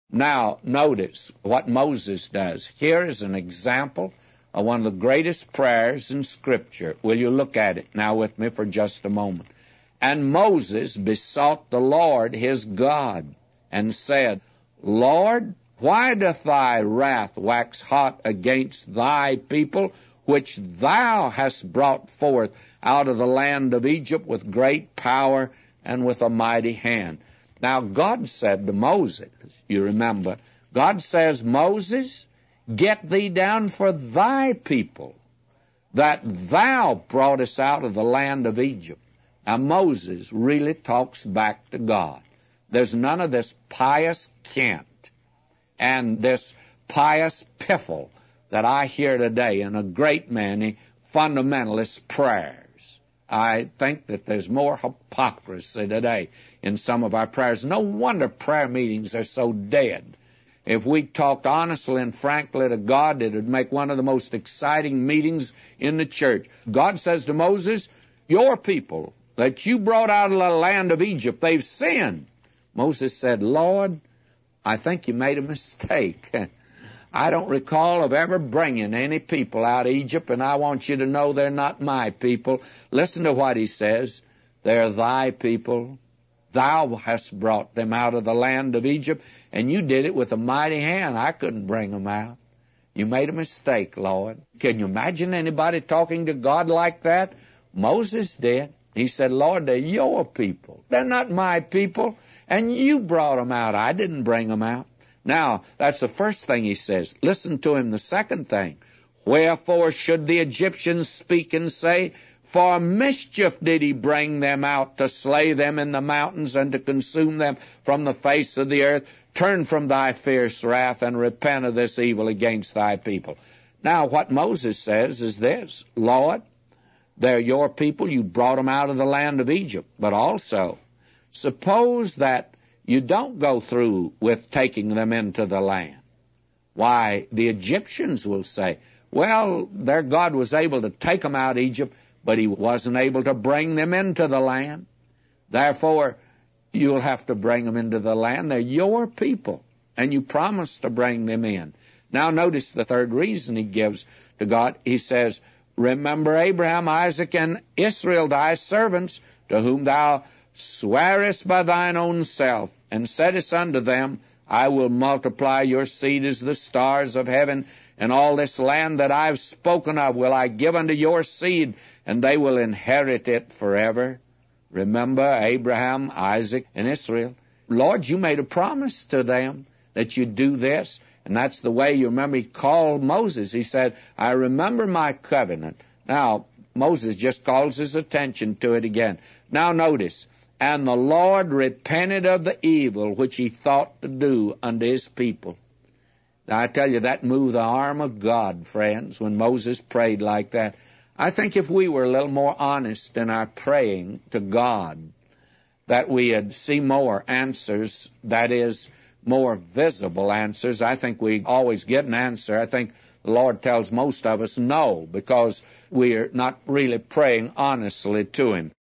Now, notice what Moses does. Here is an example of one of the greatest prayers in Scripture. Will you look at it now with me for just a moment? And Moses besought the Lord his God, and said, Lord, why doth thy wrath wax hot against thy people, which thou hast brought forth out of the land of Egypt with great power and with a mighty hand? Now, God said to Moses, you remember, God says, Moses, get thee down for thy people, that thou broughtest out of the land of Egypt. Now, Moses really talks back to God. There's none of this pious cant and this pious piffle that I hear today in a great many fundamentalist prayers. I think that there's more hypocrisy today in some of our prayers. No wonder prayer meetings are so dead. If we talked honestly and frankly to God, it would make one of the most exciting meetings in the church. God says to Moses, your people that you brought out of the land of Egypt, they've sinned. Moses said, Lord, I think you made a mistake. I don't recall of ever bringing any people out of Egypt, and I want you to know they're not my people. Listen to what he says. They're thy people. Thou hast brought them out of the land of Egypt, and you did it with a mighty hand. I couldn't bring them out. You made a mistake, Lord. Can you imagine anybody talking to God like that? Moses did. He said, Lord, they're your people. They're not my people, and you brought them out. I didn't bring them out. Now, that's the first thing he says. Listen to him, the second thing. Wherefore should the Egyptians speak and say, for mischief did he bring them out, to slay them in the mountains and to consume them from the face of the earth? Turn from thy fierce wrath and repent of this evil against thy people. Now, what Moses says is this, Lord, they're your people. You brought them out of the land of Egypt. But also, suppose that you don't go through with taking them into the land. Why, the Egyptians will say, well, their God was able to take them out of Egypt, but he wasn't able to bring them into the land. Therefore, you'll have to bring them into the land. They're your people, and you promised to bring them in. Now, notice the third reason he gives to God. He says, remember Abraham, Isaac, and Israel, thy servants, to whom thou swearest by thine own self, and saidest unto them, I will multiply your seed as the stars of heaven, and all this land that I have spoken of will I give unto your seed, and they will inherit it forever. Remember Abraham, Isaac, and Israel. Lord, you made a promise to them that you'd do this, and that's the way, you remember, he called Moses. He said, I remember my covenant. Now, Moses just calls his attention to it again. Now notice, and the Lord repented of the evil which he thought to do unto his people. Now, I tell you, that moved the arm of God, friends, when Moses prayed like that. I think if we were a little more honest in our praying to God, that we'd see more answers, that is, more visible answers. I think we always get an answer. I think the Lord tells most of us no, because we're not really praying honestly to him.